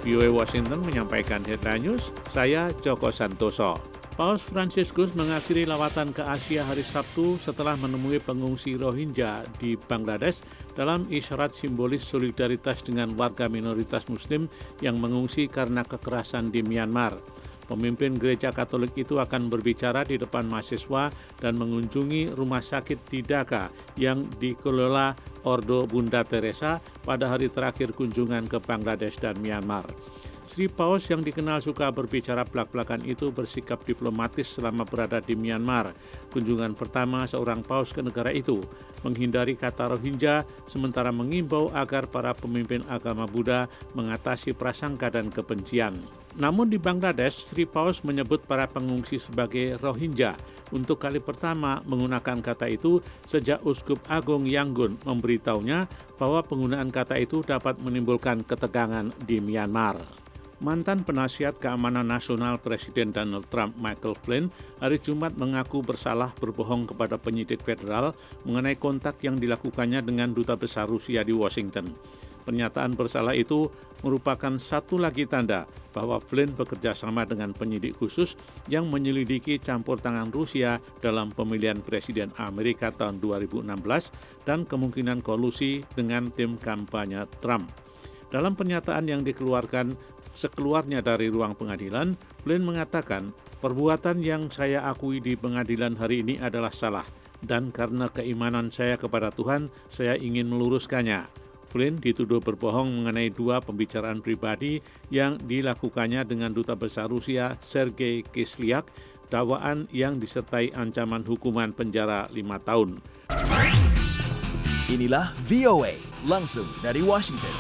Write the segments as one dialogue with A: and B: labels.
A: VOA Washington menyampaikan Headline News, saya Joko Santoso. Paus Fransiskus mengakhiri lawatan ke Asia hari Sabtu setelah menemui pengungsi Rohingya di Bangladesh dalam isyarat simbolis solidaritas dengan warga minoritas Muslim yang mengungsi karena kekerasan di Myanmar. Pemimpin gereja Katolik itu akan berbicara di depan mahasiswa dan mengunjungi rumah sakit di Dhaka yang dikelola Ordo Bunda Teresa pada hari terakhir kunjungan ke Bangladesh dan Myanmar. Sri Paus yang dikenal suka berbicara belak-belakan itu bersikap diplomatis selama berada di Myanmar. Kunjungan pertama seorang paus ke negara itu, menghindari kata Rohingya, sementara mengimbau agar para pemimpin agama Buddha mengatasi prasangka dan kebencian. Namun di Bangladesh, Sri Paus menyebut para pengungsi sebagai Rohingya. Untuk kali pertama menggunakan kata itu sejak Uskup Agung Yangon memberitahunya bahwa penggunaan kata itu dapat menimbulkan ketegangan di Myanmar. Mantan penasihat keamanan nasional Presiden Donald Trump, Michael Flynn, hari Jumat mengaku bersalah berbohong kepada penyidik federal mengenai kontak yang dilakukannya dengan Duta Besar Rusia di Washington. Pernyataan bersalah itu merupakan satu lagi tanda bahwa Flynn bekerja sama dengan penyidik khusus yang menyelidiki campur tangan Rusia dalam pemilihan Presiden Amerika tahun 2016 dan kemungkinan kolusi dengan tim kampanye Trump. Dalam pernyataan yang dikeluarkan sekeluarnya dari ruang pengadilan, Flynn mengatakan, perbuatan yang saya akui di pengadilan hari ini adalah salah, dan karena keimanan saya kepada Tuhan, saya ingin meluruskannya. Flynn dituduh berbohong mengenai dua pembicaraan pribadi yang dilakukannya dengan Duta Besar Rusia Sergei Kislyak, dakwaan yang disertai ancaman hukuman penjara 5 tahun.
B: Inilah VOA, langsung dari Washington.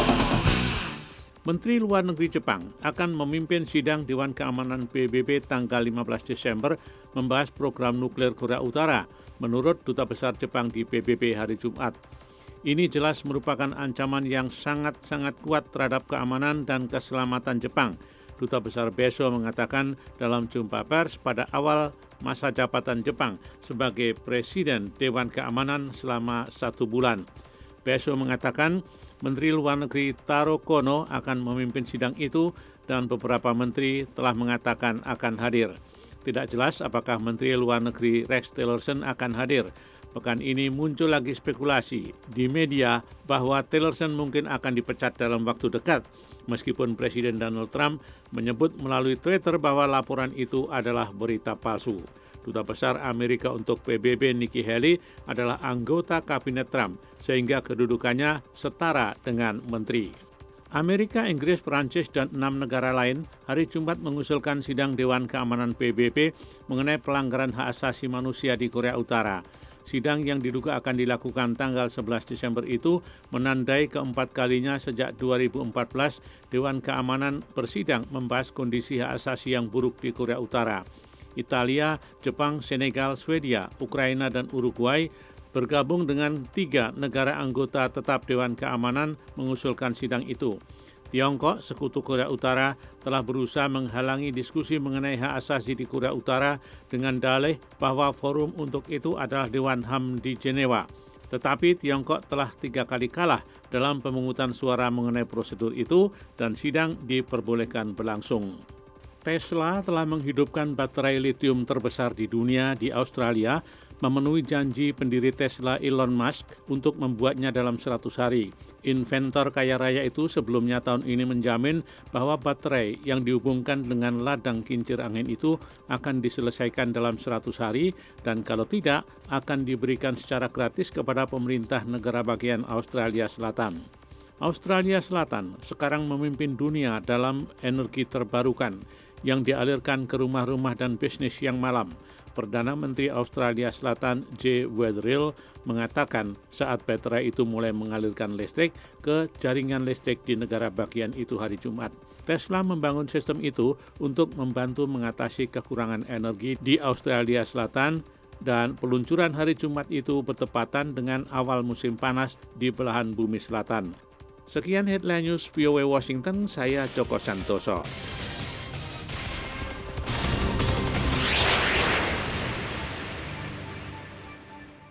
A: Menteri Luar Negeri Jepang akan memimpin sidang Dewan Keamanan PBB tanggal 15 Desember membahas program nuklir Korea Utara, menurut Duta Besar Jepang di PBB hari Jumat. Ini jelas merupakan ancaman yang sangat-sangat kuat terhadap keamanan dan keselamatan Jepang. Duta Besar Beso mengatakan dalam jumpa pers pada awal masa jabatan Jepang sebagai Presiden Dewan Keamanan selama 1 bulan. Beso mengatakan Menteri Luar Negeri Taro Kono akan memimpin sidang itu dan beberapa menteri telah mengatakan akan hadir. Tidak jelas apakah Menteri Luar Negeri Rex Tillerson akan hadir. Pekan ini muncul lagi spekulasi di media bahwa Tillerson mungkin akan dipecat dalam waktu dekat, meskipun Presiden Donald Trump menyebut melalui Twitter bahwa laporan itu adalah berita palsu. Duta Besar Amerika untuk PBB Nikki Haley adalah anggota Kabinet Trump, sehingga kedudukannya setara dengan menteri. Amerika, Inggris, Perancis, dan 6 negara lain hari Jumat mengusulkan sidang Dewan Keamanan PBB mengenai pelanggaran hak asasi manusia di Korea Utara. Sidang yang diduga akan dilakukan tanggal 11 Desember itu menandai keempat kalinya sejak 2014 Dewan Keamanan bersidang membahas kondisi hak asasi yang buruk di Korea Utara. Italia, Jepang, Senegal, Swedia, Ukraina, dan Uruguay bergabung dengan 3 negara anggota tetap Dewan Keamanan mengusulkan sidang itu. Tiongkok, sekutu Korea Utara, telah berusaha menghalangi diskusi mengenai hak asasi di Korea Utara dengan dalih bahwa forum untuk itu adalah Dewan HAM di Jenewa. Tetapi Tiongkok telah 3 kali kalah dalam pemungutan suara mengenai prosedur itu dan sidang diperbolehkan berlangsung. Tesla telah menghidupkan baterai litium terbesar di dunia di Australia, memenuhi janji pendiri Tesla Elon Musk untuk membuatnya dalam 100 hari. Inventor kaya raya itu sebelumnya tahun ini menjamin bahwa baterai yang dihubungkan dengan ladang kincir angin itu akan diselesaikan dalam 100 hari dan kalau tidak akan diberikan secara gratis kepada pemerintah negara bagian Australia Selatan. Australia Selatan sekarang memimpin dunia dalam energi terbarukan yang dialirkan ke rumah-rumah dan bisnis yang malam. Perdana Menteri Australia Selatan Jay Weatherill mengatakan saat baterai itu mulai mengalirkan listrik ke jaringan listrik di negara bagian itu hari Jumat. Tesla membangun sistem itu untuk membantu mengatasi kekurangan energi di Australia Selatan dan peluncuran hari Jumat itu bertepatan dengan awal musim panas di belahan bumi selatan. Sekian Headline News VOA Washington, saya Joko Santoso.